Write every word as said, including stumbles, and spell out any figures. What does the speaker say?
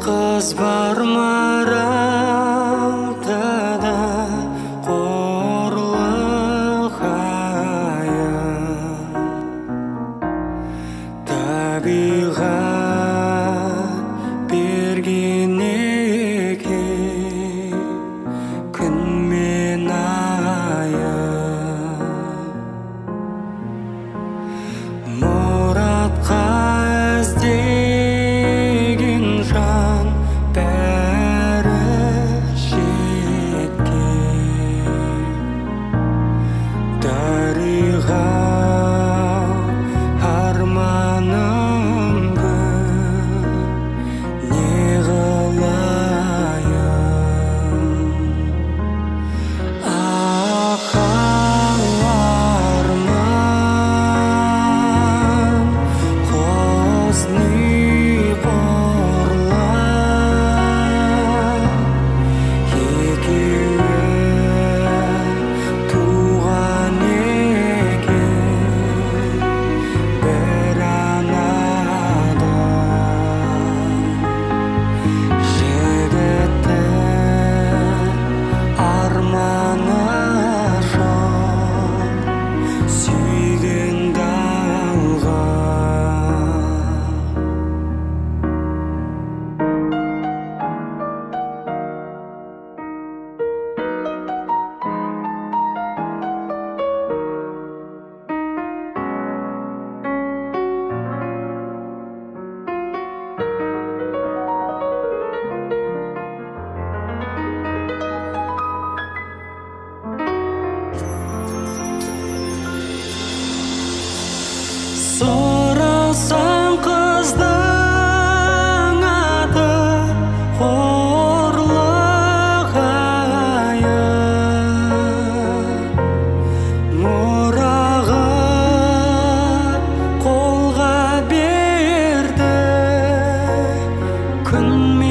Қыз бар маралдыда қорлық аян, табиғат берген екен күн мен аян. Мұратқа іздеген жан бәрі жеткен, дариға арманым көп, не қылайын. Ақ арман қозны қорлап, екеуі туған екен бір анадан. Жігіттің арманы жоқ, сүйгенді алған. Сұрасаң қыздың аты қорлық аян, мұрағат қолға берді күн